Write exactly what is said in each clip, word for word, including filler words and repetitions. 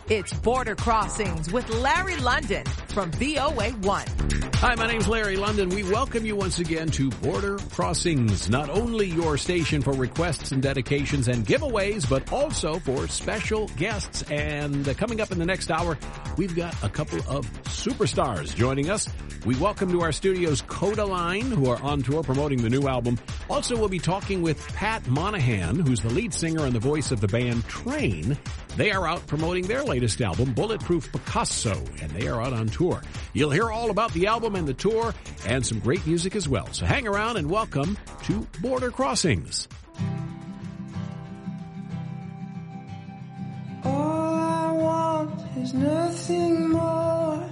It's Border Crossings with Larry London from V O A one. Hi, my name's Larry London. We welcome you once again to Border Crossings, not only your station for requests and dedications and giveaways, but also for special guests. And uh, coming up in the next hour, we've got a couple of superstars joining us. We welcome to our studios Kodaline, who are on tour promoting the new album. Also, we'll be talking with Pat Monahan, who's the lead singer and the voice of the band Train. They are out promoting their latest album, Bulletproof Picasso, and they are out on tour. You'll hear all about the album and the tour and some great music as well. So hang around and welcome to Border Crossings. All I want is nothing more,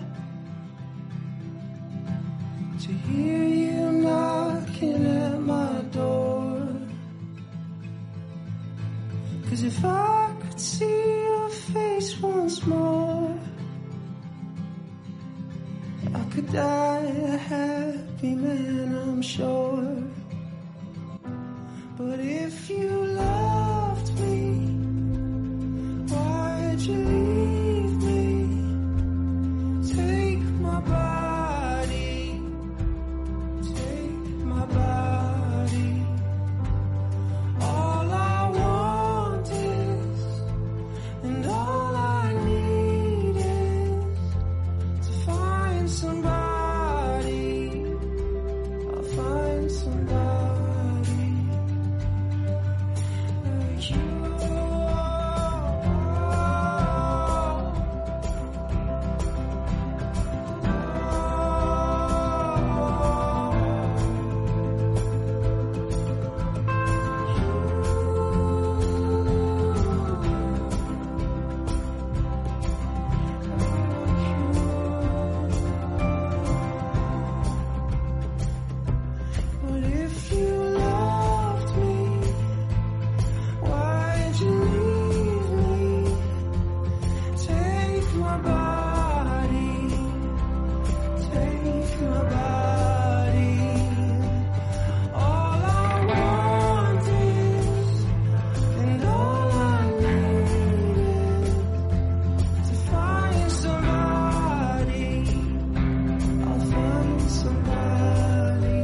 to hear you knocking at my door. 'Cause if I could see your face once more, I could die a happy man, I'm sure. But if you loved me, why'd you leave me? Take my body, take my body. All I want is, and all I need is to find somebody. I'll find somebody like you. But if you loved me, why'd you leave me? Take my body, take my body. All I want is, and all I need is to find somebody. I'll find somebody.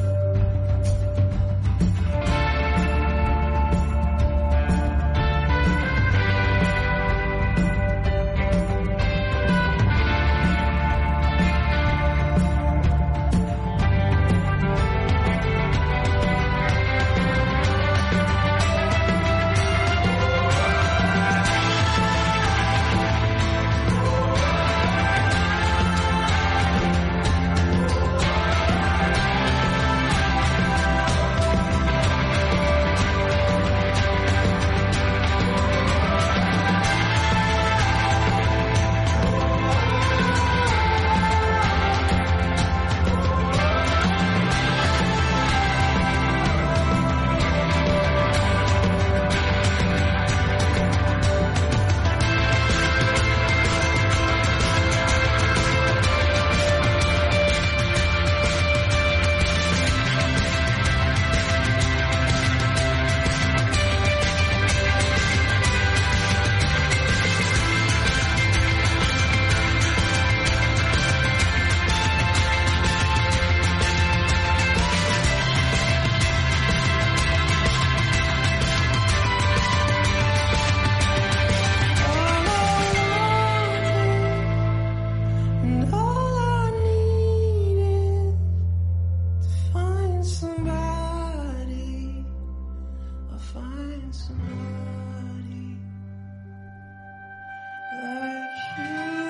And all I need is to find somebody. I'll find somebody like you.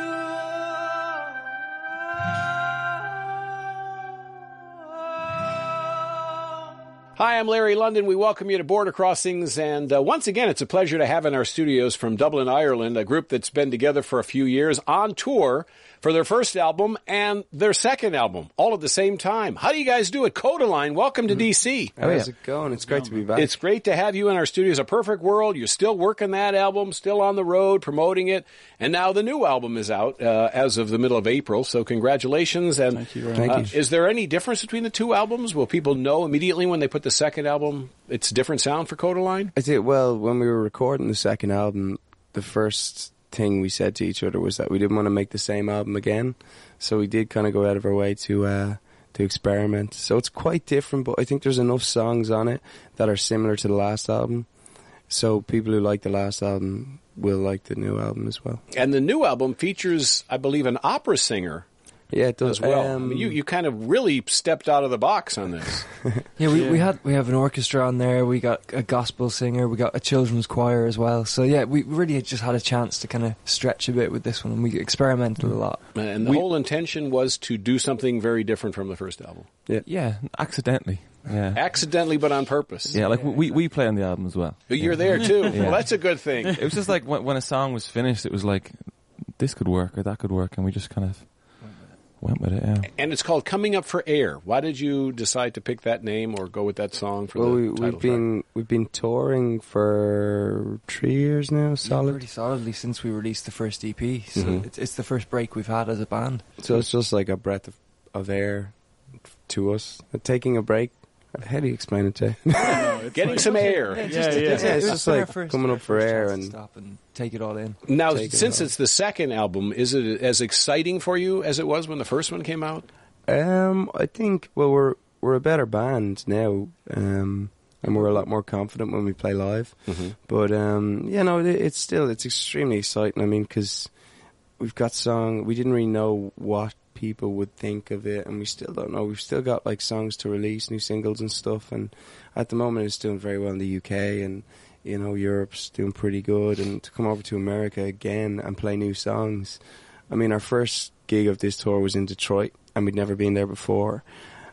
Hi, I'm Larry London. We welcome you to Border Crossings. And uh, once again, it's a pleasure to have in our studios from Dublin, Ireland, a group that's been together for a few years on tour for their first album and their second album, all at the same time. How do you guys do it? Kodaline, welcome to D C. Oh, How's it going? It's great to be back. It's great to have you in our studios. A Perfect World. You're still working that album, still on the road, promoting it. And now the new album is out uh, as of the middle of April. So congratulations. And Thank you very much. Uh, is there any difference between the two albums? Will people know immediately when they put the second album, it's a different sound for Kodaline? I did, well, when we were recording the second album, the first thing we said to each other was that we didn't want to make the same album again. So we did kind of go out of our way to uh, to experiment. So it's quite different, but I think there's enough songs on it that are similar to the last album. So people who like the last album will like the new album as well. And the new album features, I believe, an opera singer. Yeah, it does as well. Um, I mean, you you kind of really stepped out of the box on this. Yeah, we, we had we have an orchestra on there. We got a gospel singer. We got a children's choir as well. So yeah, we really just had a chance to kind of stretch a bit with this one, and we experimented a lot. And the We- whole intention was to do something very different from the first album. Yeah, accidentally. Yeah. Accidentally, but on purpose. Yeah, like we we play on the album as well. You're there too. Yeah. Well, that's a good thing. It was just like when, when a song was finished, it was like this could work or that could work, and we just kind of went with it. Yeah. And it's called Coming Up for Air. Why did you decide to pick that name or go with that song for well, the we, title we've track? been we've been touring for three years now, Yeah, solid. pretty solidly since we released the first E P. So Mhm. it's, it's the first break we've had as a band. So it's just like a breath of, of air to us. Taking a break. How do you explain it, Jay? Getting some air. Yeah, yeah. It's it was just our like first- coming our up for first air chance to and- stop and take it all in. Now, Take it since off. it's the second album, is it as exciting for you as it was when the first one came out? Um, I think well we're we're a better band now, um, and we're a lot more confident when we play live. Mm-hmm. But um, you know, it, it's still it's extremely exciting. I mean, because we've got song we didn't really know what people would think of it, and we still don't know. We've still got like songs to release, new singles and stuff, and at the moment it's doing very well in the U K, and you know Europe's doing pretty good. And to come over to America again and play new songs, I mean, our first gig of this tour was in Detroit, and we'd never been there before,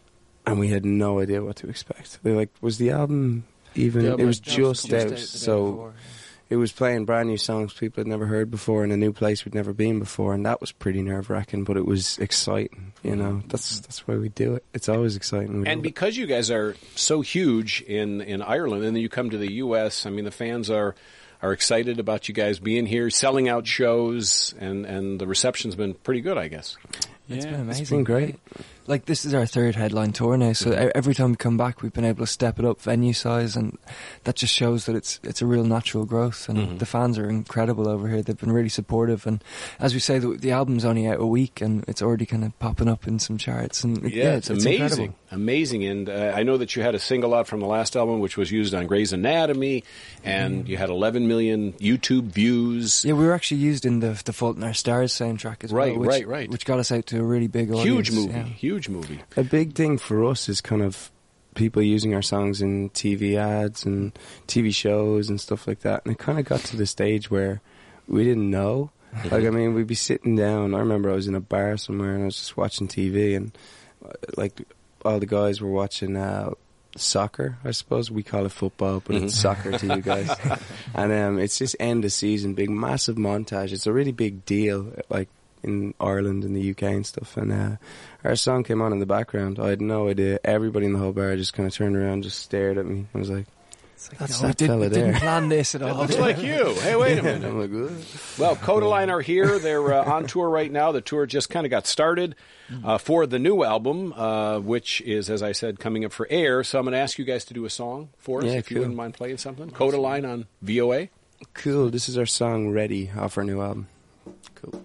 and we had no idea what to expect. They're like, was the album even? Yeah, it was but just, just out, out the day so. before. It was playing brand new songs people had never heard before in a new place we'd never been before, and that was pretty nerve-wracking, but it was exciting, you know. That's that's why we do it. It's always exciting. We And love it. because you guys are so huge in, in Ireland, and then you come to the U S, I mean, the fans are are excited about you guys being here, selling out shows, and, and the reception's been pretty good, I guess. It's been amazing. It's been great. Like, this is our third headline tour now, so e- every time we come back, we've been able to step it up venue size, and that just shows that it's it's a real natural growth, and Mhm. the fans are incredible over here. They've been really supportive, and as we say, the, the album's only out a week, and it's already kind of popping up in some charts, and it- Yeah, yeah, it's, it's amazing. incredible. Amazing. And uh, I know that you had a single out from the last album, which was used on Grey's Anatomy, and you had eleven million YouTube views. Yeah, we were actually used in the the Fault in Our Stars soundtrack as Right, well, which, right, right. which got us out to a really big audience. Huge movie. yeah. Huge movie. A big thing for us is kind of people using our songs in T V ads and T V shows and stuff like that. And it kind of got to the stage where we didn't know. Like, I mean, we'd be sitting down. I remember I was in a bar somewhere and I was just watching T V, and uh, like all the guys were watching uh, soccer. I suppose we call it football, but it's soccer to you guys. And um, it's this end of season, big massive montage. It's a really big deal, like in Ireland and the U K and stuff. And uh, our song came on in the background. I had no idea. Everybody in the whole bar just kind of turned around, just stared at me. I was like, that's No, we that did, fella we there. didn't plan this at all. Looks like you. Hey, wait a minute. I'm like, "Ugh." Well, Codaline are here. They're uh, on tour right now. The tour just kind of got started uh, for the new album, uh, which is, as I said, coming up for air. So I'm going to ask you guys to do a song for us, Yeah, if you cool. wouldn't mind playing something. Codaline on V O A. Cool. This is our song Ready off our new album. Cool.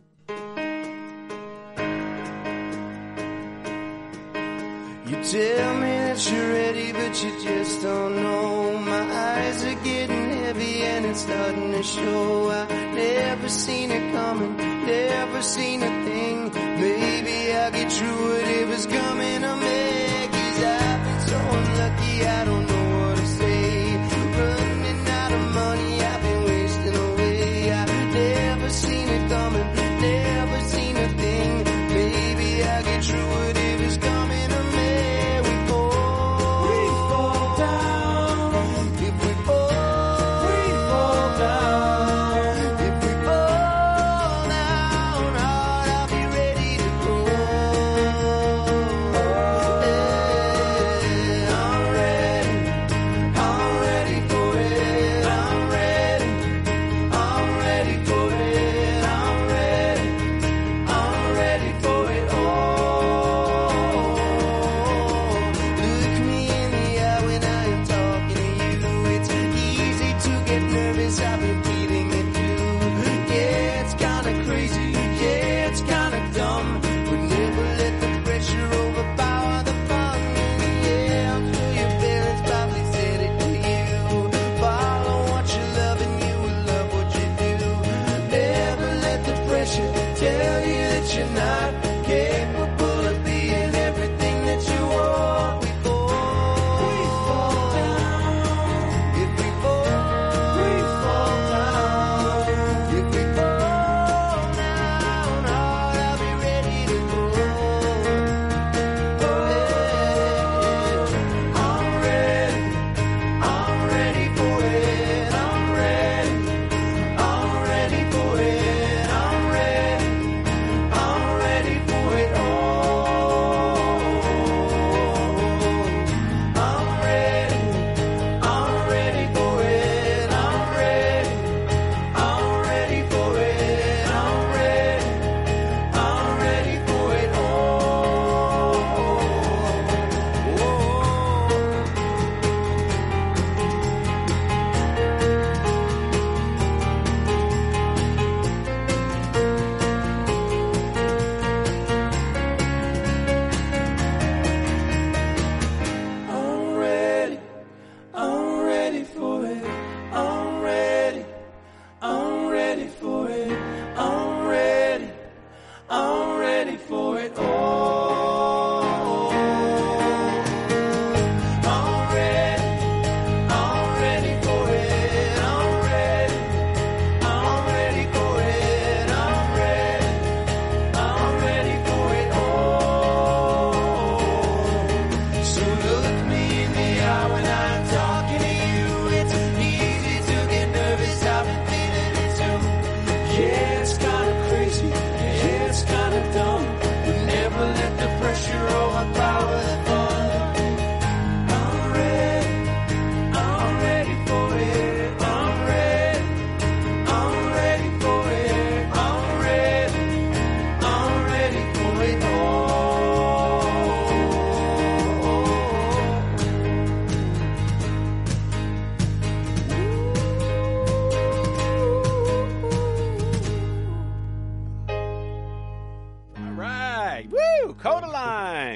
You tell me that you're ready, but you just don't know. My eyes are getting heavy and it's starting to show. I never seen it coming, never seen a thing. Maybe I'll get through it if it's coming to me. 'Cause I've been so unlucky, I don't know what to say. Running out of money, I've been wasting away. I've never seen it coming, never seen a thing. Maybe I'll get through it if it's coming to me. We fall, we fall down. If we fall, we fall down. If we fall down hard, I'll be ready to go. Hey, I'm ready.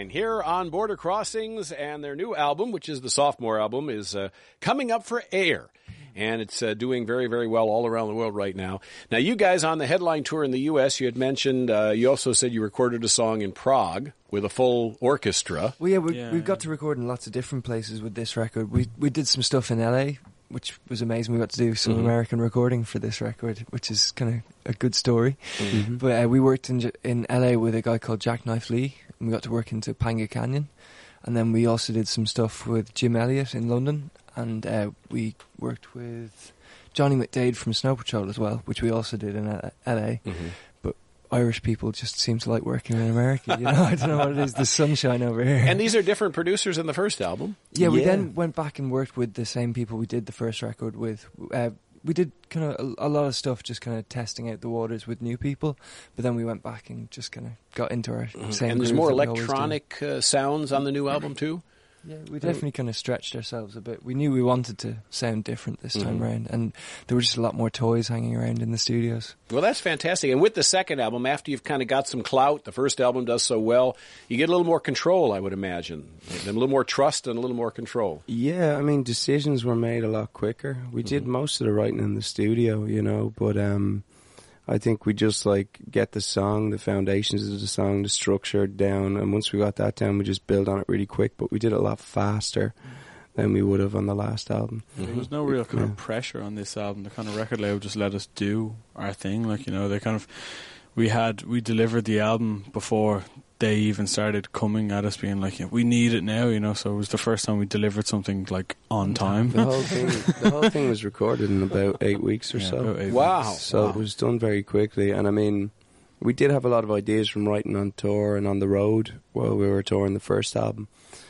Codaline here on Border Crossings, and their new album, which is the sophomore album, is uh, coming up for air. And it's uh, doing very, very well all around the world right now. Now, you guys on the headline tour in the U S, you had mentioned, uh, you also said you recorded a song in Prague with a full orchestra. Well, yeah, we, Yeah, we've yeah. got to record in lots of different places with this record. We we did some stuff in L A, which was amazing. We got to do some Mhm. American recording for this record, which is kind of a good story. Mhm. But uh, we worked in J- in L A with a guy called Jackknife Lee, and we got to work into Panga Canyon. And then we also did some stuff with Jim Elliott in London, and uh, we worked with Johnny McDade from Snow Patrol as well, which we also did in L A. Mhm. But Irish people just seem to like working in America. You know, I don't know what it is, the sunshine over here. And these are different producers in the first album. Yeah, we Yeah. then went back and worked with the same people we did the first record with. Uh, we did kind of a, a lot of stuff, just kind of testing out the waters with new people. But then we went back and just kind of got into our same. And there's groove more that we always do. electronic uh, sounds on the new album, too? Yeah, we definitely kind of stretched ourselves a bit. We knew we wanted to sound different this time Mhm. round, and there were just a lot more toys hanging around in the studios. Well, that's fantastic. And with the second album, after you've kind of got some clout, the first album does so well, you get a little more control, I would imagine. And a little more trust and a little more control. Yeah, I mean, decisions were made a lot quicker. We did most of the writing in the studio, you know, but um, I think we just, like, get the song, the foundations of the song, the structure down, and once we got that down, we just build on it really quick, but we did it a lot faster than we would have on the last album. There was no real kind Yeah. of pressure on this album. The kind of record label just let us do our thing. Like, you know, they kind of, we had, we delivered the album before they even started coming at us being like, yeah, we need it now, you know, so it was the first time we delivered something like on time. The whole thing, the whole thing was recorded in about eight weeks or Yeah, so. about eight Wow. weeks. So Wow. it was done very quickly, and I mean, we did have a lot of ideas from writing on tour and on the road while we were touring the first album.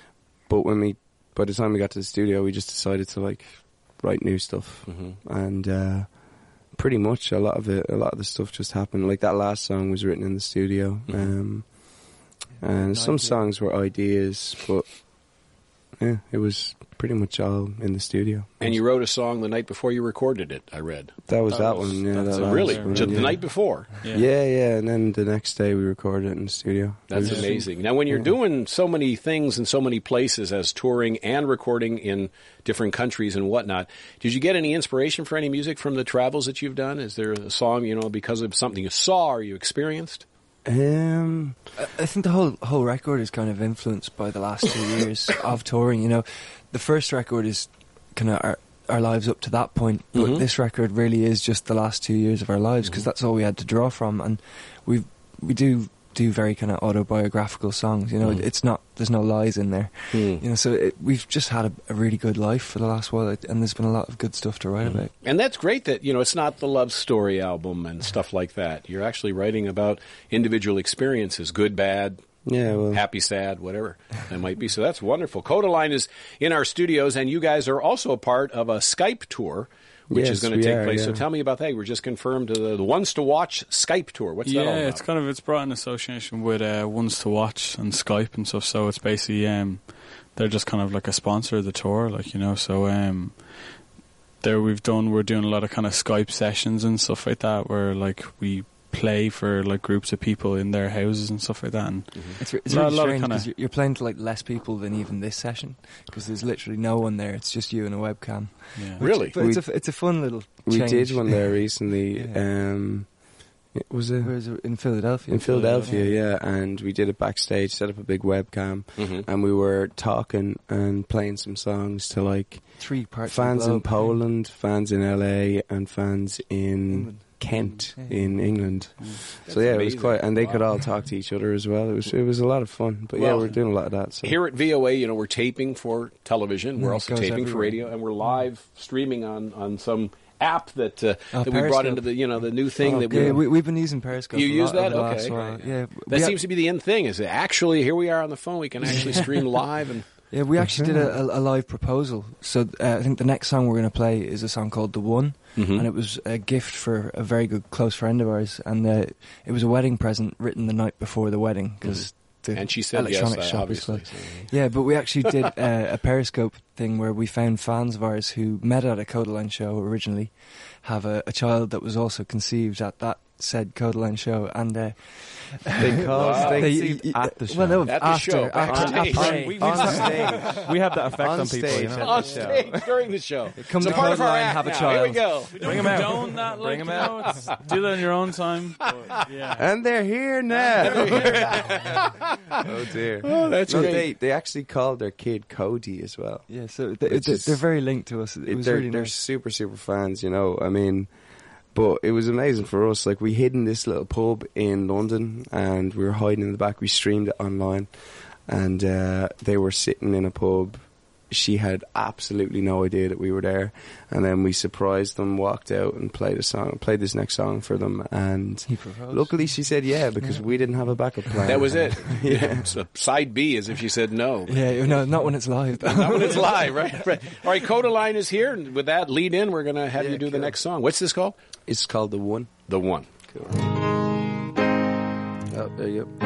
But when we, by the time we got to the studio, we just decided to like write new stuff, Mhm. and uh, pretty much a lot of it, a lot of the stuff just happened. Like that last song was written in the studio, Mhm. um, and some idea. songs were ideas, but yeah, it was pretty much all in the studio. And you wrote a song the night before you recorded it, I read. That was That that, was- one, yeah. that's That a last Really? one, Just yeah. the night before? Yeah. Yeah, yeah, and then the next day we recorded it in the studio. That's It was- amazing. Now, when you're doing so many things in so many places as touring and recording in different countries and whatnot, did you get any inspiration for any music from the travels that you've done? Is there a song, you know, because of something you saw or you experienced? Um, I- I think the whole whole record is kind of influenced by the last two years of touring. You know, the first record is kind of our, our lives up to that point, but Mhm. this record really is just the last two years of our lives because that's all we had to draw from, and we we do do very kind of autobiographical songs. You know, Mhm. it's not there's no lies in there. Hmm. You know, so it, we've just had a, a really good life for the last while, and there's been a lot of good stuff to write about. And that's great that, you know, it's not the love story album and stuff like that. You're actually writing about individual experiences, good, bad, yeah, well, happy, sad, whatever it might be. So that's wonderful. Codaline is in our studios, and you guys are also a part of a Skype tour, which Yes, is going to we take are, place. So yeah. tell me about that. We were just confirmed uh, the, the Ones to Watch Skype tour. What's that all Yeah, about? it's kind of, it's brought in association with uh, Ones to Watch and Skype and stuff, so it's basically, um, they're just kind of like a sponsor of the tour, like, you know, so um, there we've done, we're doing a lot of kind of Skype sessions and stuff like that, where like we play for like groups of people in their houses and stuff like that, and It's, re- it's Lot- really lot of strange kinda- because you're playing to like less people than even this session because there's literally no one there. It's just you and a webcam. yeah. Really? But it's We- a it's a fun little. we change. did one there recently. Yeah. Um, it was it Whereas in Philadelphia. in Philadelphia, yeah, and we did it backstage, set up a big webcam, Mhm. and we were talking and playing some songs to like Three parts. fans of the in globe. Poland, fans in L A, and fans in England. Kent Yeah. in England. That's So yeah, it was amazing. quite, and they could Wow. all talk to each other as well. It was it was a lot of fun. But yeah, Well, we're doing a lot of that. So. Here at V O A, you know, we're taping for television. Yeah, We're it also goes taping for everywhere. radio, and we're live streaming on, on some app that uh, Oh, that we brought Periscope. into the you know the new thing Oh, that we. Yeah, we, we've been using Periscope. You a use lot that? over the Okay. last while. Right. Yeah, that we seems to be the in thing. Is that actually here we are on the phone. We can actually stream live and. Yeah, we actually did a, a, a live proposal. So uh, I think the next song we're going to play is a song called "The One," Mhm. and it was a gift for a very good close friend of ours, and uh, it was a wedding present written the night before the wedding because the And she said yes, electronic uh, shop is obviously. closed. Yeah, but we actually did uh, a Periscope thing where we found fans of ours who met at a Codaline show originally have a, a child that was also conceived at that said Codaline show, and uh, They called Wow. they, They- they, at the show. well, no, At the after, show, after, on stage. after- We- we- on stage. We have that effect on, On people, you stage know. at On the show. stage during the show. Come it's a to part of our Codaline, act have a now. child. Here we go. Bring them out. Don't that, like, Bring 'em you out. know, it's- do that in your own time. But, yeah. And they're here now. Oh dear. Oh, that's no, great. they they actually called their kid Cody as well. yeah, so they, Which they, is- they're very linked to us. It, It- was they're really they're nice. super super fans, you know. I mean, but it was amazing for us. Like, we hid in this little pub in London, and we were hiding in the back. We streamed it online, and uh, they were sitting in a pub. She had absolutely no idea that we were there, and then we surprised them, walked out, and played a song, played this next song for them. And He proposed. luckily, she said yeah, because we didn't have a backup plan. That was it. Yeah. So side B is if you said no. Yeah, no, not when it's live. though. Not when it's live, right? right. All right, Codaline is here, and with that lead in, we're going to have Yeah, you do the cool. next song. What's this called? It's called The One. The One. Cool. Oh, there you go.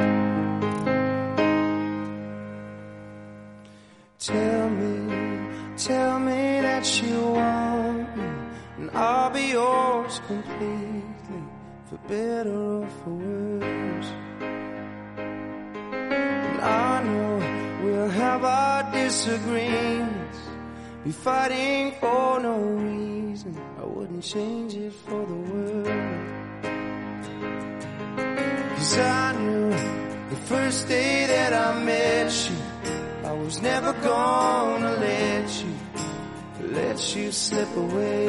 Tell me, tell me that you want me, and I'll be yours completely, for better or for worse. And I know we'll have our disagreements, be fighting for no reason. I wouldn't change it for the world. 'Cause I knew the first day that I met you, I was never gonna let you, let you slip away.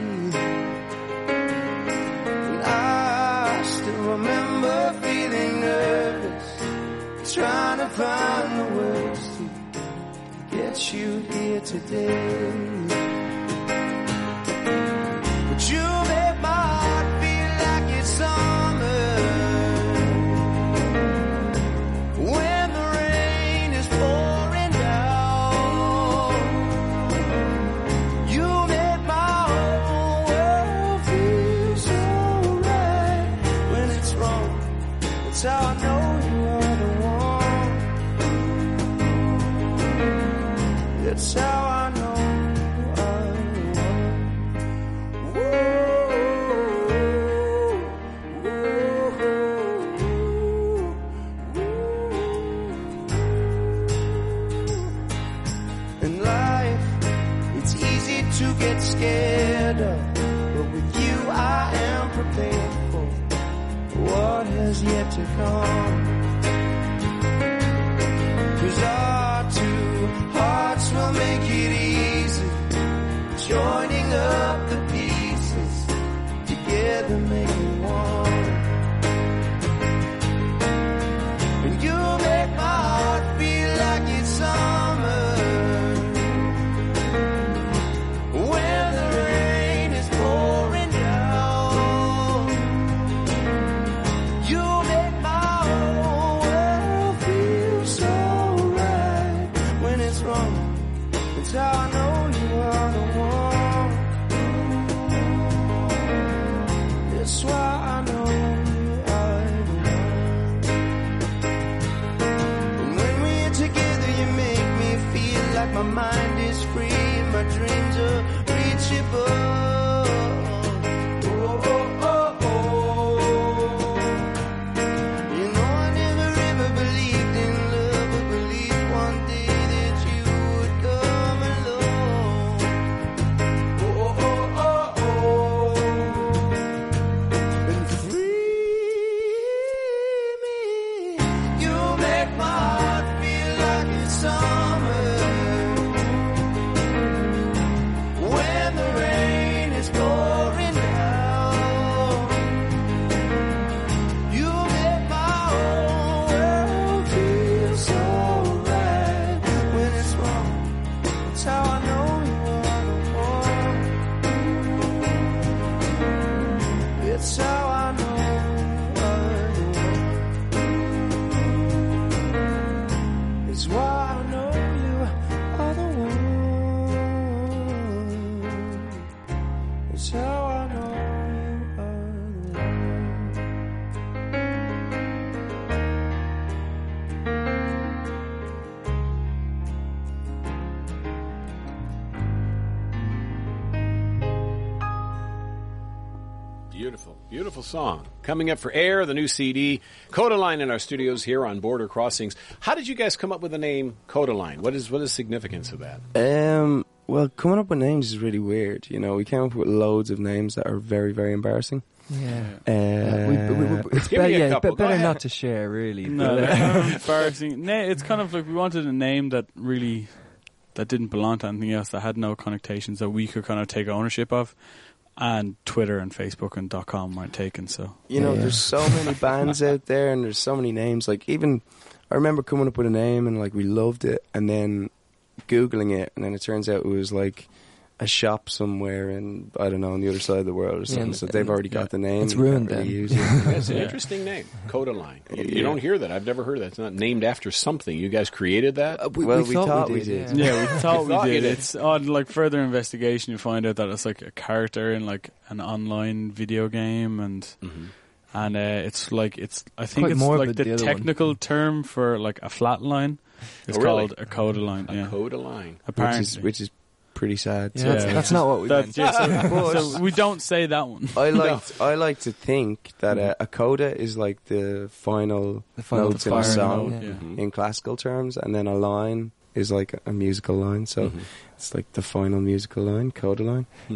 And I still remember feeling nervous, trying to find the words to get you here today. But you make my heart feel like it's summer, when the rain is pouring down. You make my whole world feel so right. When it's wrong, that's how I know you are the one. That's how I know you are the one. In life, it's easy to get scared of, but with you I am prepared for what has yet to come. 'Cause our two hearts will make it easy, joining up the pieces, together making one. And you make my heart feel like it's summer, when the rain is pouring down. You make my whole world feel so right. When it's wrong, it's how I know you are the one. That's why I know you are the one. And when we're together, you make me feel like my mind is free and my dreams are reachable. Oh, oh, oh, oh. You know I never ever believed in love, but believed one day that you would come along. Oh, oh, oh, oh, and free me. You make my heart feel like it's summer, when the rain is pouring down. You make my whole world feel so right. When it's wrong, it's how I know you are the one. It's how I know you are the one. It's why I know you are the one. It's how I know you are the one. Beautiful, beautiful song. Coming up for air, the new C D, Codaline in our studios here on Border Crossings. How did you guys come up with the name Codaline? What is what is the significance of that? Um, well, coming up with names is really weird. You know, we came up with loads of names that are very, very embarrassing. Yeah. Uh, Yeah, we, we, we, it's Give better, me a yeah, couple. be- Go better ahead. not to share, really. No, but, they're uh, kind of embarrassing. No, it's kind of like we wanted a name that really that didn't belong to anything else, that had no connotations, that we could kind of take ownership of. And Twitter and Facebook and .com weren't taken, so You know, Yeah. there's so many bands out there, and there's so many names. Like, even I remember coming up with a name, and like we loved it, and then googling it, and then it turns out it was like a shop somewhere in, I don't know, on the other side of the world or something. and- so they've already got the name. It's and you ruined can't really then. use it. That's an Yeah. interesting name, Codaline. You, you Yeah. don't hear that. I've never heard that. It's not named after something. You guys created that? uh, we, Well, we we thought, thought we we did. did. Yeah. yeah, we thought we thought you did. did. It's on like further investigation, you find out that it's like a character in like an online video game, and Mhm. and uh, it's like it's I think Quite it's morbid, like the the other one. technical term for like a flat line. It's Oh, really? called a codaline. A Yeah, Codaline. which apparently. is which is pretty sad. Yeah, So that's, Yeah. that's not what we That- meant. yeah, so, so we don't say that one. I like I like to think that uh, a coda is like the final, The final notes in a firing song note, Yeah. Mhm. in classical terms, and then a line is like a musical line. So Mhm. it's like the final musical line, coda line. Hmm.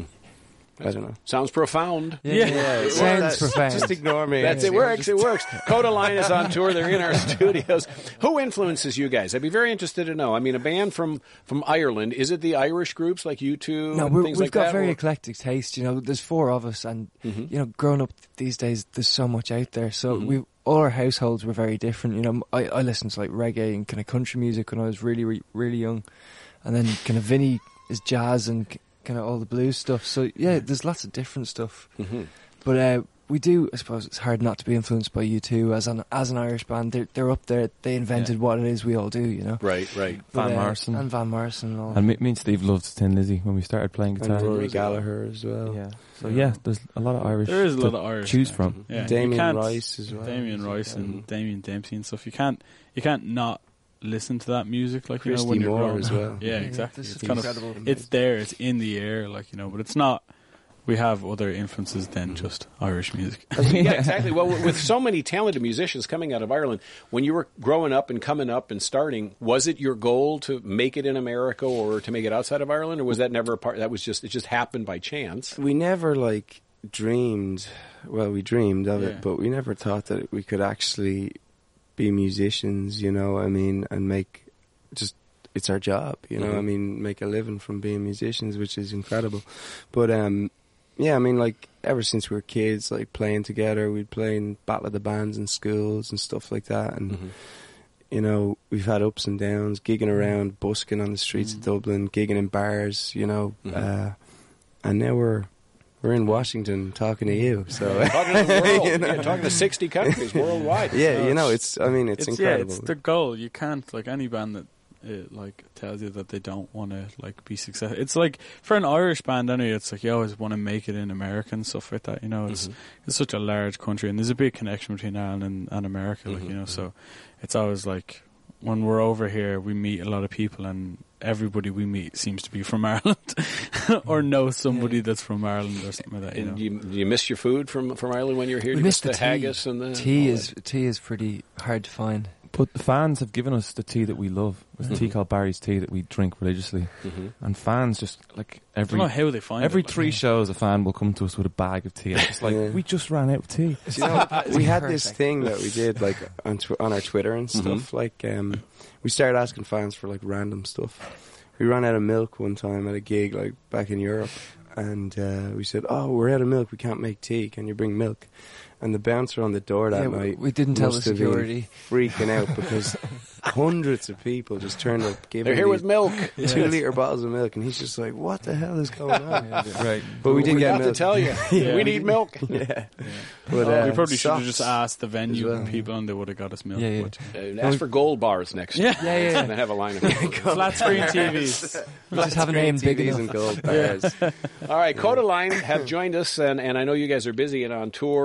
I don't know. Sounds profound. Yeah, Yeah. yeah, it Well, sounds that's- profound. Just ignore me. That's it. Works. It works. Codaline is on tour. They're in our studios. Who influences you guys? I'd be very interested to know. I mean, a band from, from Ireland. Is it the Irish groups like you two? No, and we're, things we've like got that, very or- eclectic taste. You know, there's four of us, and Mhm. you know, growing up these days, there's so much out there. So Mhm. we all our households were very different. You know, I, I listened to like reggae and kind of country music when I was really, really, really young, and then kind of Vinny is jazz and kind of all the blues stuff. So yeah, there's lots of different stuff. Mhm. But uh, we do, I suppose, it's hard not to be influenced by U two as an as an Irish band. They're they're up there. They invented Yeah. what it is we all do. You know, Right, right. But, Van uh, Morrison. and Van Morrison and all. And me, me and Steve loved Tin Lizzy when we started playing And guitar. Rory Gallagher as well. Yeah. So yeah, there's a lot of Irish. There is a lot to of Irish choose guys. from. Yeah, you Damien can't- Rice as well. Damien Rice and Mhm. Damien Dempsey and stuff. You can't you can't not listen to that music, like you know Christy when you're Moore growing as up. well. Yeah, Yeah, exactly. this It's is kind of incredible. it's there, it's in the air, like you know, but it's not. We have other influences than just Irish music. Yeah, exactly. Well, with so many talented musicians coming out of Ireland, when you were growing up and coming up and starting, was it your goal to make it in America or to make it outside of Ireland, or was that never a part? That was just it just happened by chance. We never like dreamed. Well, we dreamed of Yeah. it, but we never thought that we could actually be musicians. You know, I mean, and make just it's our job. You know, Mhm. I mean, make a living from being musicians, which is incredible. But um, yeah, I mean, like ever since we were kids, like playing together, we'd play in Battle of the Bands in schools and stuff like that, and. Mhm. You know, we've had ups and downs, gigging around, busking on the streets of Dublin, gigging in bars, you know, Mhm. uh, and now we're we're in Washington talking to you. So Talking to the world, you know. yeah, talking to sixty countries worldwide. yeah, No, you know, it's- it's I mean, it's, incredible. Yeah, it's the goal. You can't like any band that uh, like tells you that they don't want to like be successful. It's like for an Irish band anyway. It's like you always want to make it in America and stuff like that. You know, it's Mhm. it's such a large country and there's a big connection between Ireland and, and America. Like Mhm, you know, so it's always like when we're over here, we meet a lot of people and everybody we meet seems to be from Ireland or know somebody that's from Ireland or something like that. You know. And you, do you miss your food from from Ireland when you're here? We Do you miss miss the tea. haggis and the tea all is that? tea is pretty hard to find. But the fans have given us the tea that we love. It's a tea Mhm. called Barry's Tea that we drink religiously. Mhm. And fans just, like, I every don't know how they find every it. like- three shows, a fan will come to us with a bag of tea. It's just like, Yeah. we just ran out of tea. Do you know, we had this Perfect. thing that we did like on tw- on our Twitter and stuff. Like, um, we started asking fans for like random stuff. We ran out of milk one time at a gig, like back in Europe, and uh, we said, "Oh, we're out of milk. We can't make tea. Can you bring milk?" And the bouncer on the door that Yeah, we- night we didn't tell the must have been security. freaking out because hundreds of people just turned up, giving They're here with milk. two liter bottles of milk, and he's just like, "What the hell is going on?" Right. But we did we get got to milk. tell you, Yeah. we need milk. yeah. Yeah. But, Oh, uh, we probably should have just socks asked the venue as well. people and they would have got us milk. Yeah, yeah. but- Uh, ask for gold bars next. Yeah. time. Yeah, yeah. And then have a line of Flat screen T Vs. We just have a name big T Vs enough. and gold bars. All right, Codaline have joined us, and, and I know you guys are busy and on tour, and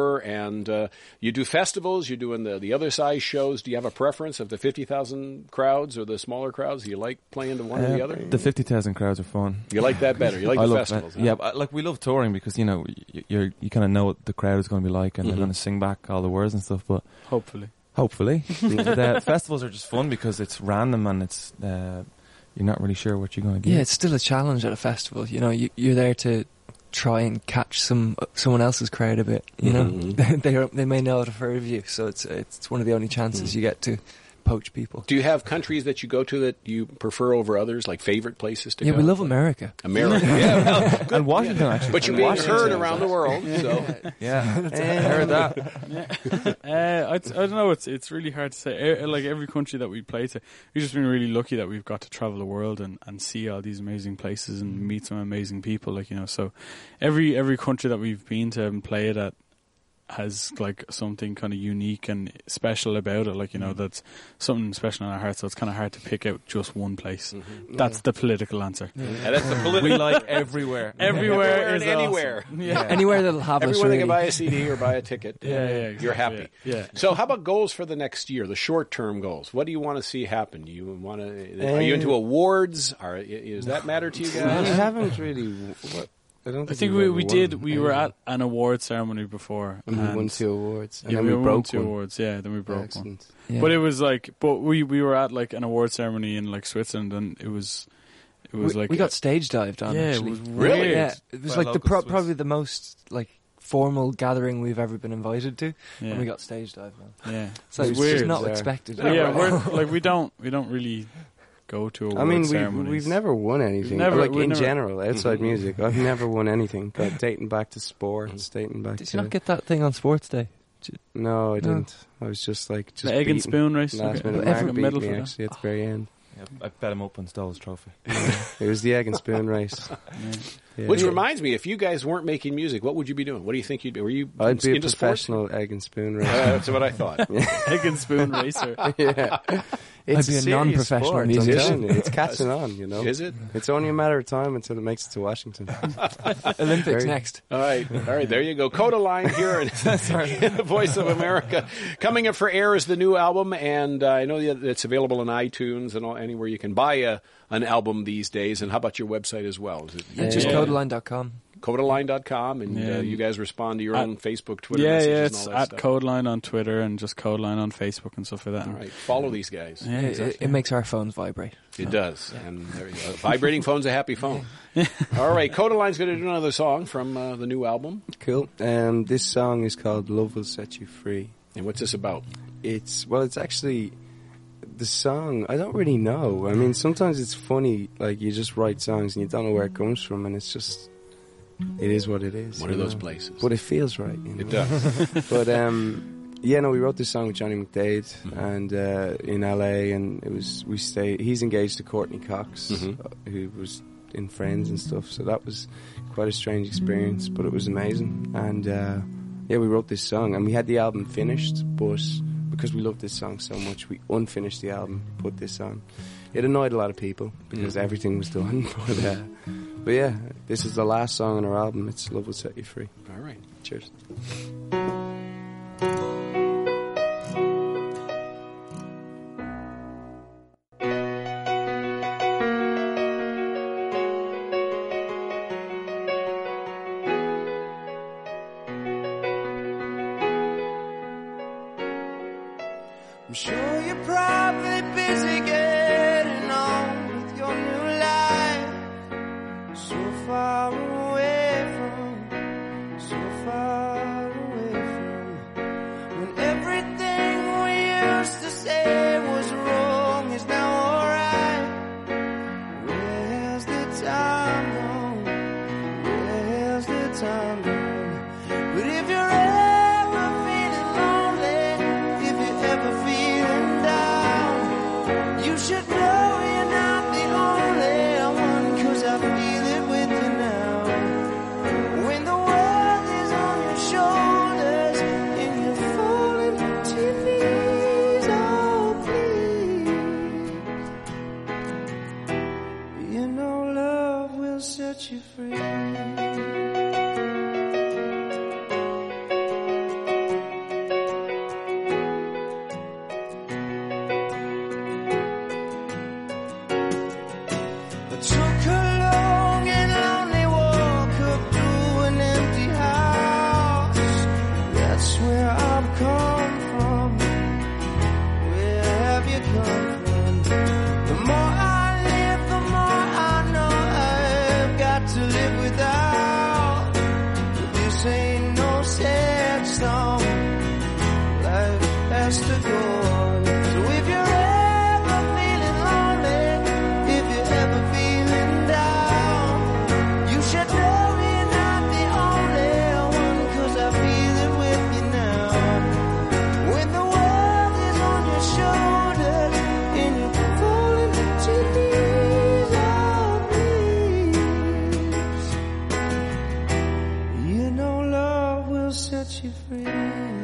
and uh, you do festivals. You're doing the the other size shows. Do you have a preference of the fifty thousand crowds or the smaller crowds? Do you like playing to one or the Uh, other? The fifty thousand crowds are fun. You like that better? You like I the love festivals? that. huh? Yeah, but, like we love touring because you know y- you're you kind of know what the crowd is going to be like, and Mhm. they're going to sing back all the words and stuff. But Hopefully. hopefully, the festivals are just fun because it's random and it's uh, you're not really sure what you're going to get. Yeah, it's still a challenge at a festival. You know, you, you're there to try and catch some someone else's crowd a bit. You know, Mhm. they are, they may know it have heard of you, so it's it's one of the only chances Mhm. you get to poach people. Do you have countries that you go to that you prefer over others, like favorite places to Yeah, go? we love America. America. Yeah, well, good. And Washington actually. But you're And being Washington heard is around the world. So. Yeah, I heard that. Uh, I, I don't know. It's it's really hard to say. Uh, like every country that we play to, we've just been really lucky that we've got to travel the world and, and see all these amazing places and meet some amazing people. Like you know, so every every country that we've been to and played at has like something kind of unique and special about it. Like you know, that's something special in our heart. So it's kind of hard to pick out just one place. Mhm. That's the political answer. And that's the political. We like everywhere. Everywhere, Everywhere is and anywhere. awesome. Yeah. Anywhere that'll have us Everyone they really. can buy a C D or buy a ticket. Yeah, yeah, exactly. You're happy. Yeah. yeah. So, how about goals for the next year? The short-term goals. What do you want to see happen? Do you want to? Are you into awards? Are does that matter to you We guys? haven't really. What, I don't. Think I think we've we, ever we won did. We were anything. at an award ceremony before, And we won two awards, and yeah, then we, we, won broke two one. awards. Yeah, then we broke one. Excellent. Yeah. But it was like, but we we were at like an award ceremony in like Switzerland, and it was, it was we, like we got stage dived on. yeah, actually. it was Really? weird. Yeah, it was By like the local pro- Swiss. probably the most like formal gathering we've ever been invited to, Yeah. and we got stage dived on. yeah. So It it's was just weird. not yeah. expected. Yeah, we're, like we don't we don't really go to award I mean, we've, ceremonies. we've never won anything. never- like we've in never- general, outside Mhm. music, I've never won anything. Got dating back to sports, dating back Did to. you not get that thing on Sports Day? no, I No. didn't. I was just like just the egg and beaten. spoon race. Last Okay. minute, Every- Mark beat medal me for that. actually at the very end. Yeah, I bet him up and stole his trophy. It was the egg and spoon race. Yeah. Yeah. Which reminds me, if you guys weren't making music, what would you be doing? What do you think you'd be? Were you I'd be a into sports? professional egg and spoon Uh, racer. that's what I thought. Egg and spoon racer. yeah. It's I'd be a serious non-professional sport, I'm musician. telling you. It's catching on, you know. Is it? It's only a matter of time until it makes it to Washington. Olympics Very- next. All right, all right. There you go. Coda Line here, in the Voice of America. Coming up for air is the new album, and uh, I know that it's available on iTunes and all, anywhere you can buy a, an album these days. And how about your website as well? Is it Yeah, just Yeah. codaline dot com. codaline dot com, and Yeah. uh, you guys respond to your At- own Facebook, Twitter Yeah, messages yeah. and It's all that at stuff. Codeline on Twitter and just Codeline on Facebook and stuff like that. All right, follow these guys. Yeah, It- exactly. it, it makes our phones vibrate. It does. And there you go. Vibrating phone's a happy phone. All right, Codaline's going to do another song from uh, the new album. Cool. Um, this song is called Love Will Set You Free. And what's this about? It's, well, it's actually, the song, I don't really know. I mean, sometimes it's funny, like you just write songs and you don't know where it comes from, and it's just, it is what it is. What you are those know? places? But it feels right. You know? It does. But um, yeah, no, we wrote this song with Johnny McDade Mhm. and uh, in L A, and it was we stayed. He's engaged to Courtney Cox, Mhm. uh, who was in Friends and stuff. So that was quite a strange experience, but it was amazing. And uh, yeah, we wrote this song, and we had the album finished, but because we loved this song so much, we unfinished the album, put this on. It annoyed a lot of people because Mhm. everything was done, but. Uh, But yeah, this is the last song on our album. It's Love Will Set You Free. All right. Cheers. I'm sure you're probably busy getting on with your new life. So far away from, so far away from when everything we used to say was wrong is now alright. Where's the time gone? Where's the time gone? But if you're ever feeling lonely, if you're ever feeling down, this ain't no sad song. Life has to go on. So if you're ever feeling lonely, if you're ever feeling down, you should know you're not the only one, 'cause I feel it with you now. When the world is on your shoulders and you're falling to your knees, oh please, you know love will set you free.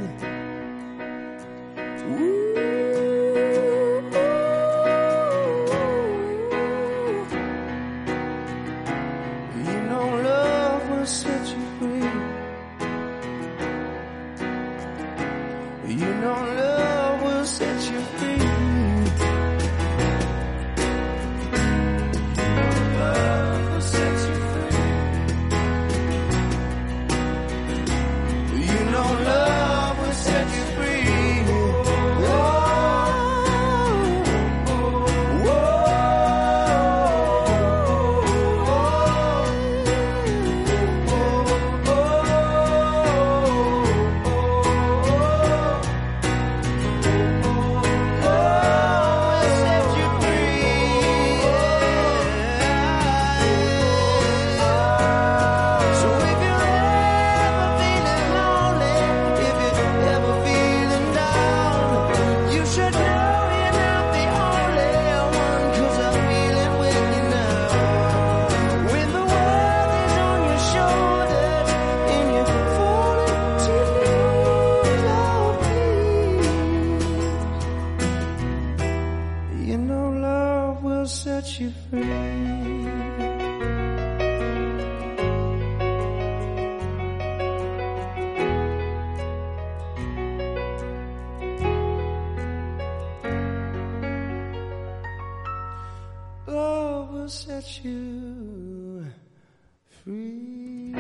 Set you free.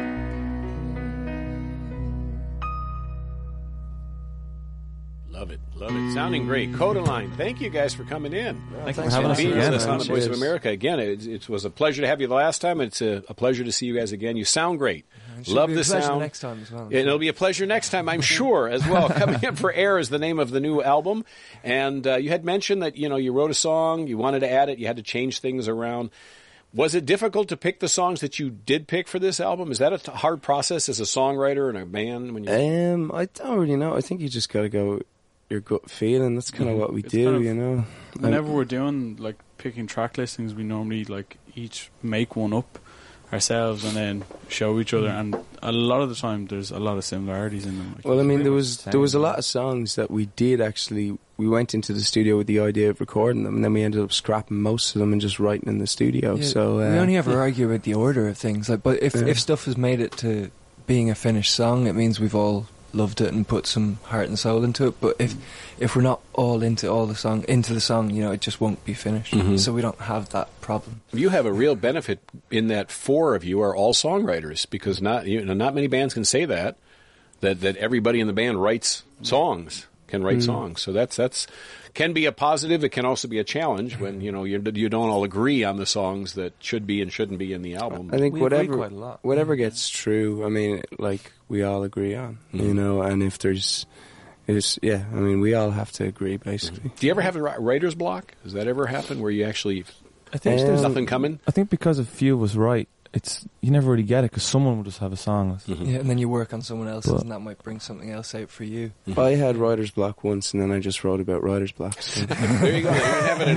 Love it, love it. Sounding great. Codaline, thank you guys for coming in. Thank you for having us again. On the Voice of America. Again, it, it was a pleasure to have you the last time. It's a, a pleasure to see you guys again. You sound great. Love the sound. Next time as well. And it'll be a pleasure next time, I'm sure, as well. Coming Up for Air is the name of the new album. And uh, you had mentioned that, you know, you wrote a song, you wanted to add it, you had to change things around. Was it difficult to pick the songs that you did pick for this album? Is that a t- hard process as a songwriter and a band? When you Um, I don't really know. I think you just got to go your gut feeling. That's kind of what we It's do, kind of- you know. Whenever we're doing like picking track listings, we normally like each make one up ourselves and then show each other. And a lot of the time, there's a lot of similarities in them. Like, Well, I mean, it's there pretty was much the there was a same. lot of songs that we did actually. We went into the studio with the idea of recording them, and then we ended up scrapping most of them and just writing in the studio. Yeah, so uh, we only ever argue about the order of things. Like, but if Yeah. if stuff has made it to being a finished song, it means we've all loved it and put some heart and soul into it. But if if we're not all into all the song into the song, you know, it just won't be finished. Mhm. So we don't have that problem. You have a real benefit in that four of you are all songwriters, because not you know, not many bands can say that that that everybody in the band writes songs, can write Mm. songs. So that's that's can be a positive. It can also be a challenge when you know you you don't all agree on the songs that should be and shouldn't be in the album. I think We agree whatever quite a lot. whatever gets through, I mean, like we all agree on, Mhm. you know. And if there's, is yeah, I mean, we all have to agree basically. Do you ever have a ri- writer's block? Does that ever happen where you actually I think Um, there's there's nothing coming? I think because a few was right, it's you never really get it because someone will just have a song. Mhm. Yeah, and then you work on someone else's, Well- and that might bring something else out for you. I had writer's block once, and then I just wrote about writer's block. So. There you go. You don't have it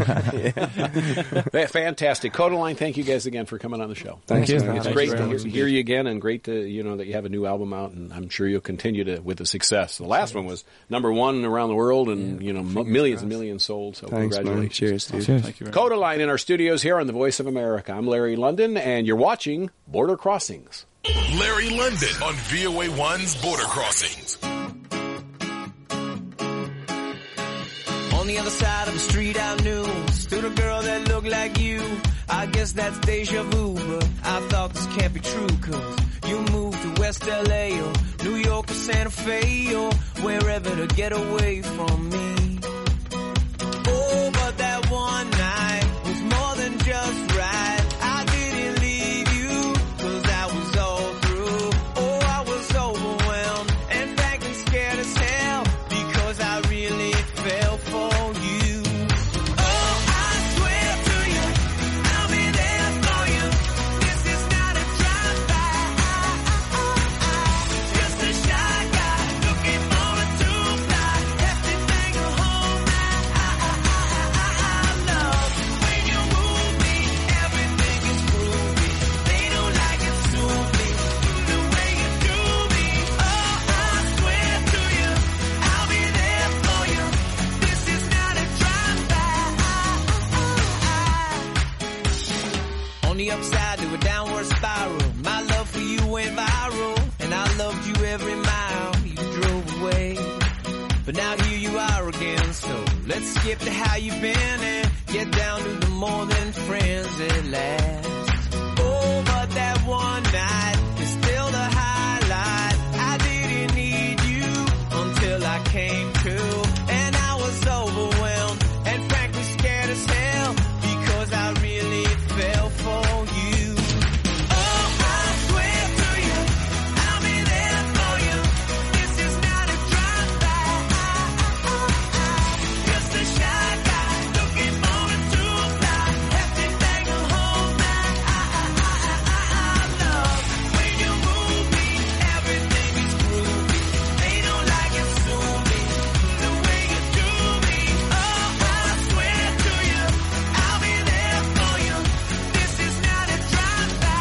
anymore. Yeah, fantastic. Codaline, thank you guys again for coming on the show. Thanks, you. man. It's Thanks great very to hear, much. hear you again, and great to you know that you have a new album out, and I'm sure you'll continue to with the success. The last one was number one around the world, and Yeah, you know m- fingers millions and crossed. millions sold. So Thanks, man. congratulations. Cheers, dude. Cheers. Thank you very much. Codaline in our studios here on the Voice of America. I'm Larry London, and you're watching Border Crossings. Larry London on V O A one's Border Crossings. On the other side of the street I knew stood a girl that looked like you. I guess that's deja vu, but I thought this can't be true, cause you moved to West L A or New York or Santa Fe or wherever to get away from me. Oh, but that one night was more than just right. I didn't leave you, cause I was all through. Oh, I was But now here you are again, so let's skip to how you've been and get down to the more than friends at last. Oh, but that one night is still the highlight. I didn't need you until I came to, and I was overwhelmed and frankly scared as hell because I really fell for you. Oh, I swear to you, I'll be there for you. This is not a drive-by. Just a shy guy looking forward to a fly. Have to take a whole night. Love when you move me, everything is groovy. They don't like it soon, the way you do me. Oh, I swear to you, I'll be there for you. This is not a drive-by.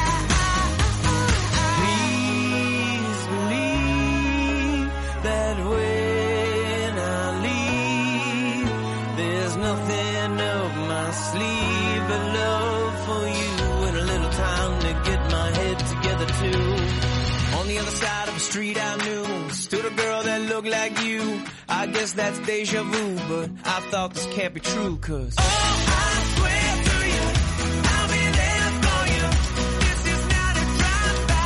Please believe that when I leave, there's nothing up my sleeve but love for you and a little time to get my head together too. On the other side of the street I knew stood a girl that looked like you. I guess that's deja vu, but I thought this can't be true, cause oh, I swear to you, I'll be there for you. This is not a drive-by.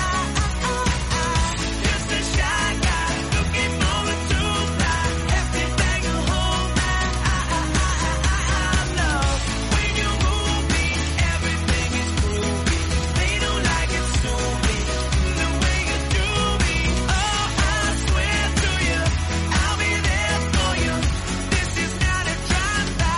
Just a shy guy looking forward to a fly. Have to take a whole night. Love when you move me, everything is groovy. They don't like it soon, the way you do me. Oh, I swear to you, I'll be there for you. This is not a drive-by.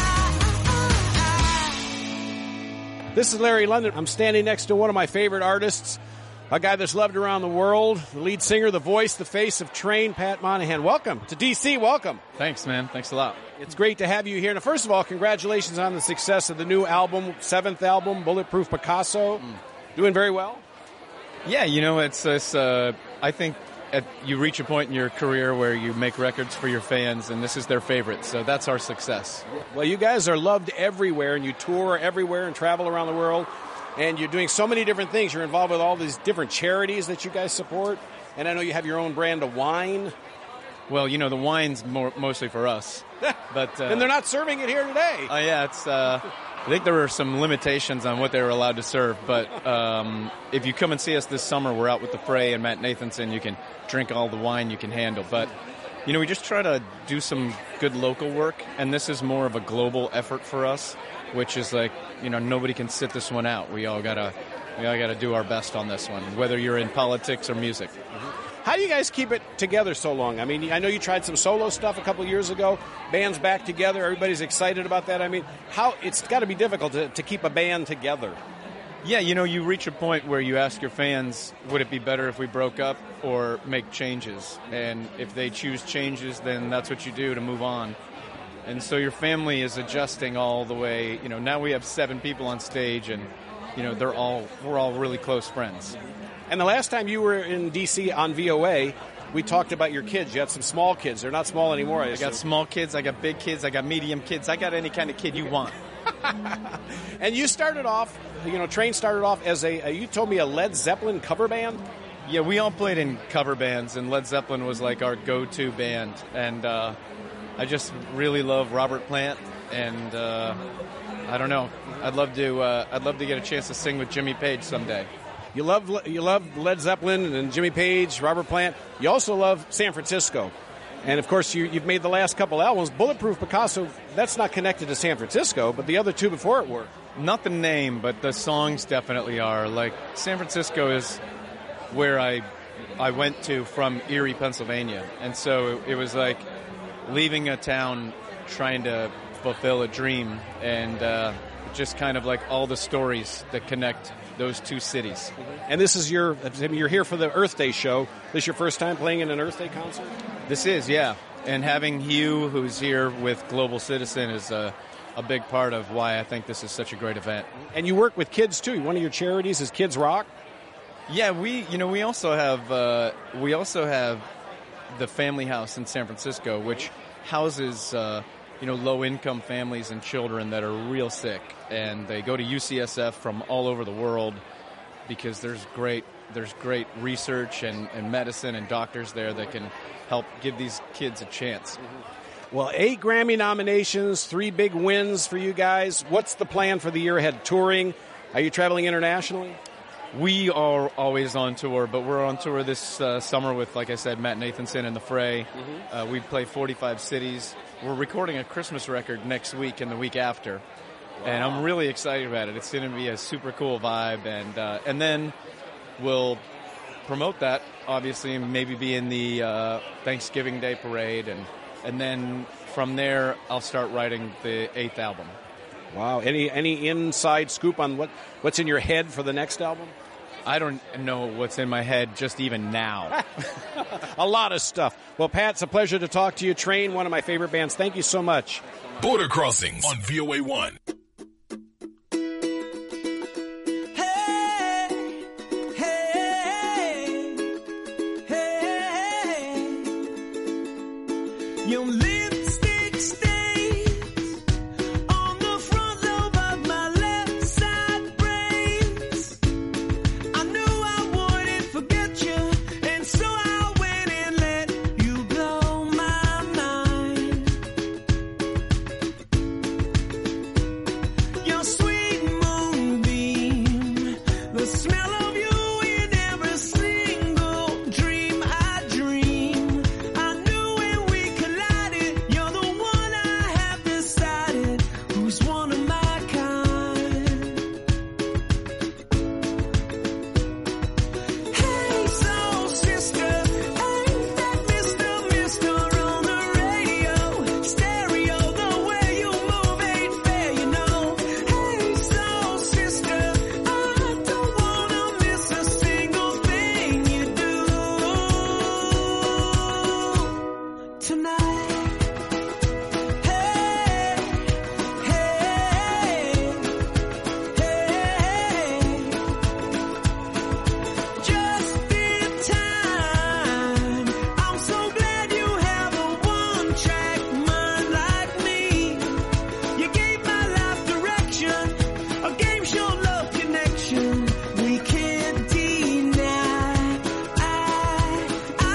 This is Larry London. I'm standing next to one of my favorite artists, a guy that's loved around the world, the lead singer, the voice, the face of Train, Pat Monahan. Welcome to D C. Welcome. Thanks, man. Thanks a lot. It's great to have you here. Now, first of all, congratulations on the success of the new album, seventh album, Bulletproof Picasso. Doing very well. Yeah, you know, it's, it's uh, I think at, you reach a point in your career where you make records for your fans, and this is their favorite, so that's our success. Well, you guys are loved everywhere, and you tour everywhere and travel around the world, and you're doing so many different things. You're involved with all these different charities that you guys support, and I know you have your own brand of wine. Well, you know, the wine's more, mostly for us. but uh, And they're not serving it here today. Oh, yeah, it's... Uh, I think there were some limitations on what they were allowed to serve, but um, if you come and see us this summer, we're out with the Fray and Matt Nathanson. You can drink all the wine you can handle. But, you know, we just try to do some good local work, and this is more of a global effort for us, which is like, you know, nobody can sit this one out. We all gotta, we all gotta do our best on this one, whether you're in politics or music. How do you guys keep it together so long? I mean, I know you tried some solo stuff a couple of years ago. Band's back together. Everybody's excited about that. I mean, how it's got to be difficult to, to keep a band together. Yeah, you know, you reach a point where you ask your fans, would it be better if we broke up or make changes? And if they choose changes, then that's what you do to move on. And so your family is adjusting all the way. You know, now we have seven people on stage, and, you know, they're all we're all really close friends. And the last time you were in D C on V O A, we talked about your kids. You had some small kids. They're not small anymore, I I got small kids, I got big kids, I got medium kids. I got any kind of kid you want. And you started off, you know, Train started off as a, a, you told me, a Led Zeppelin cover band? Yeah, we all played in cover bands, and Led Zeppelin was like our go-to band. And uh, I just really love Robert Plant, and uh, I don't know. I'd love to. Uh, I'd love to get a chance to sing with Jimmy Page someday. You love you love Led Zeppelin and Jimmy Page, Robert Plant. You also love San Francisco. And, of course, you, you've made the last couple albums. Bulletproof Picasso, that's not connected to San Francisco, but the other two before it were. Not the name, but the songs definitely are. Like, San Francisco is where I I went to from Erie, Pennsylvania. And so it, it was like leaving a town trying to fulfill a dream, and uh, just kind of like all the stories that connect those two cities. And this is your, you're here for the Earth Day show. This is your first time playing in an Earth Day concert? This is, yeah. And having Hugh, who's here with Global Citizen, is a, a big part of why I think this is such a great event. And you work with kids, too. One of your charities is Kids Rock? Yeah, we, you know, we also have, uh, we also have the Family House in San Francisco, which houses, uh, you know, low-income families and children that are real sick. And they go to U C S F from all over the world because there's great there's great research and, and medicine and doctors there that can help give these kids a chance. Mm-hmm. Well, eight Grammy nominations, three big wins for you guys. What's the plan for the year ahead? Touring? Are you traveling internationally? We are always on tour, but we're on tour this uh, summer with, like I said, Matt Nathanson and The Fray. Mm-hmm. Uh, we play forty-five cities. We're recording a Christmas record next week and the week after. Wow. And I'm really excited about it. It's going to be a super cool vibe. And uh, and then we'll promote that, obviously, and maybe be in the uh, Thanksgiving Day parade. And, and then from there, I'll start writing the eighth album. Wow. Any any inside scoop on what, what's in your head for the next album? I don't know what's in my head just even now. A lot of stuff. Well, Pat, it's a pleasure to talk to you. Train, one of my favorite bands. Thank you so much. Border Crossings on V O A one. Your lipstick stains on the front lobe of my left side brains. I knew I wouldn't forget you, and so I went and let you blow my mind. Your sweet moonbeam, the smell of you in every single dream I dream. I knew when we collided, you're the one I have decided who's one of my kind. Hey, soul sister, ain't that Mister Mister on the radio? Stereo, the way you move ain't fair, you know. Hey, soul sister, I don't wanna miss a single thing you do tonight. Hey, hey, hey, just in time. I'm so glad you have a one-track mind like me. You gave my life direction, a game show love connection we can't deny. I, I,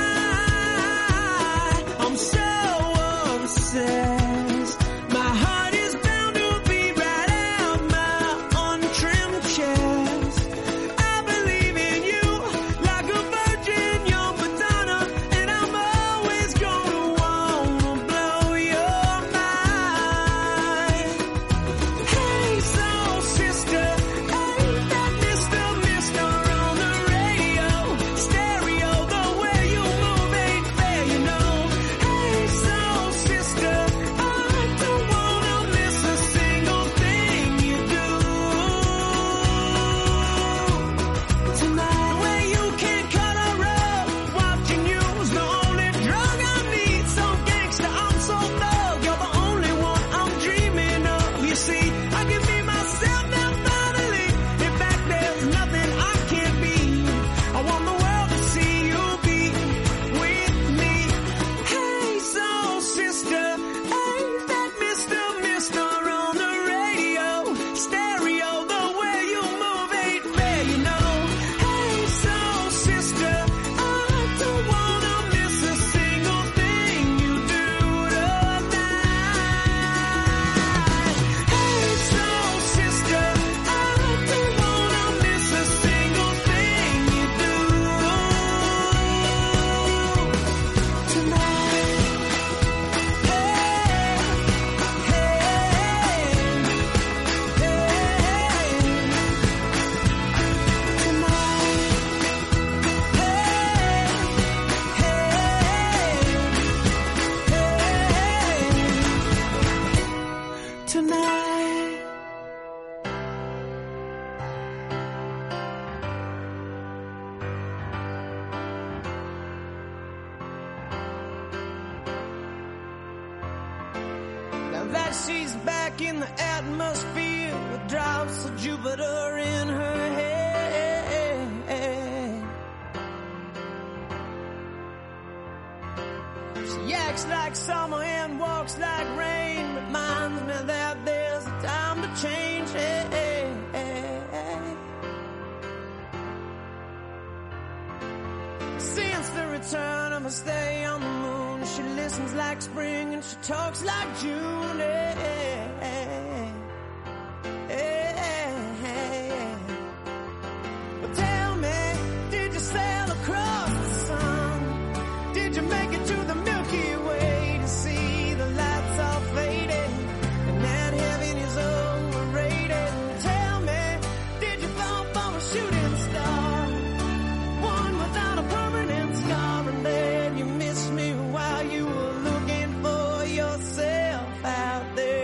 I'm so obsessed. My heart is bound to beat right out my untrimmed chest. I believe in you like a virgin, you're Madonna, and I'm always gonna wanna blow your mind. Hey, soul sister, ain't that Mister Mister on the radio? Stereo, the way you move ain't fair, you know. Hey, soul sister, I don't wanna miss a single thing you do tonight. The way you can cut a rug, watching you's the only drug I need. So gangsta, I'm so thug, you're the only one I'm dreaming of. You see, I can be myself now finally. In fact, there's nothing I can't be. I want the world to see you be with me. Hey, soul sister, ain't that Mister Mister on the radio? Stereo, the way you move ain't fair, you know. Hey, soul sister, I don't wanna miss a single thing you do tonight. Hey, soul sister, I don't wanna miss a single thing you do tonight. Hey, hey, tonight. Tonight. Now that she's back in the atmosphere with drops of Jupiter in her head. She acts like summer and walks like rain. Reminds me that there's a time to change. Hey, hey, hey. since the return of a stay on the moon. She listens like spring and she talks like June. Hey, hey, hey. Hey, hey, hey. But tell me, did you sail across the sun? Did you make it to the Milky Way to see the lights all fading and that heaven is overrated? Tell me, did you fall for a shooting star, one without a permanent scar, and then you missed me while you were looking for yourself out there?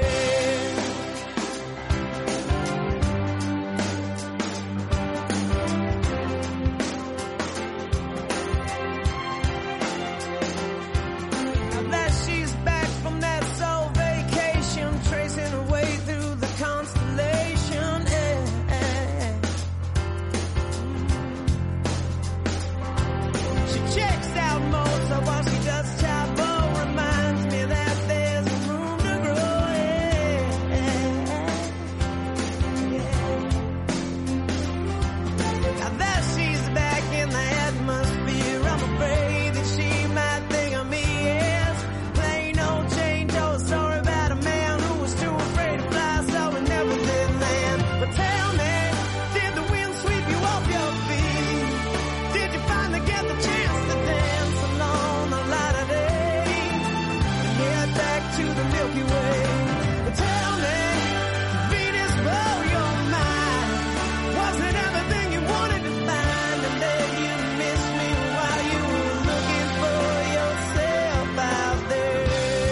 Now that she's back from that soul vacation, tracing her way through the constellation, eh, eh. She checks out Mozart while she does Chavo, reminds me that there's room to grow, eh, eh, eh. Now that she's back in the atmosphere, I'm afraid that she might think of me as plain old Jane Doe, a story about a man who was too afraid to fly, so he never did land. But tell me, did the wind sweep you off your feet? Did you finally get the chance to dance along the light of day and head back to the Milky Way? But tell me, did Venus blow your mind? Was it everything you wanted to find, and then you missed me while you were looking for yourself out there?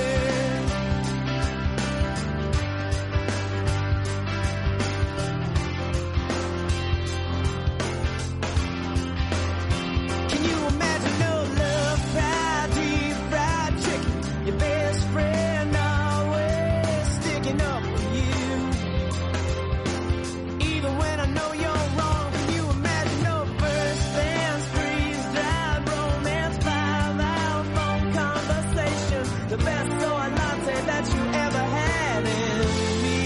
Can you imagine no love, fried deep fried chicken? Your best friend always sticking up for you. Even when I know you're wrong, can you imagine no first dance, freeze dried romance, five hour phone conversation, the best soy latte that you ever had in me?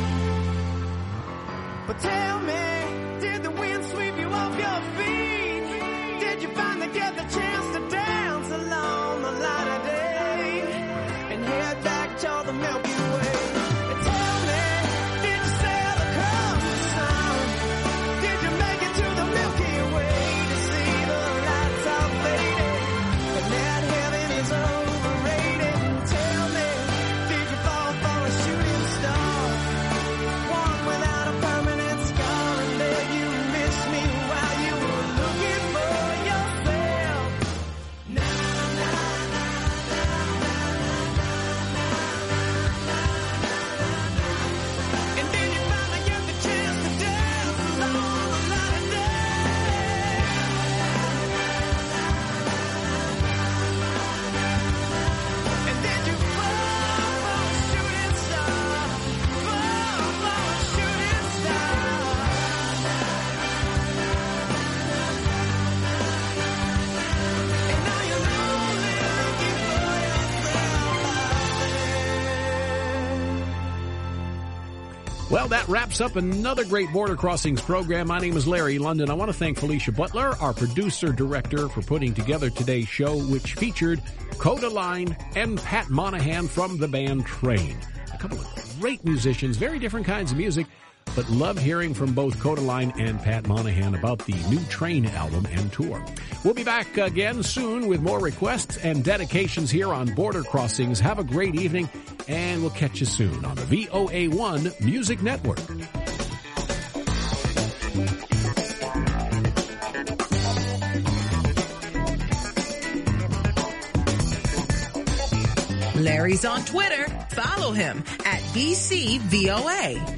But tell me, did the wind sweep you off your feet? Did you finally get the chance to dance along the light of day and head back to the Milky Way? And tell me, did you sail across the sun? Did you make it to the Milky Way to see the lights all faded and that heaven is overrated? And tell me, did you fall for a shooting star, one without a permanent scar, and then you missed me while you were looking for yourself? Na, na, na, na, na, na, na, na, na. And then you finally get the chance to dance along the light of day. And then you fall for a shooting star, fall for a shooting star. And now you're only looking for yourself out there. Well, that wraps up another great Border Crossings program. My name is Larry London. I want to thank Felicia Butler, our producer-director, for putting together today's show, which featured Coda Line and Pat Monahan from the band Train. A couple of great musicians, very different kinds of music, but love hearing from both Coda Line and Pat Monahan about the new Train album and tour. We'll be back again soon with more requests and dedications here on Border Crossings. Have a great evening, and we'll catch you soon on the V O A one Music Network. Larry's on Twitter. Follow him at B C V O A.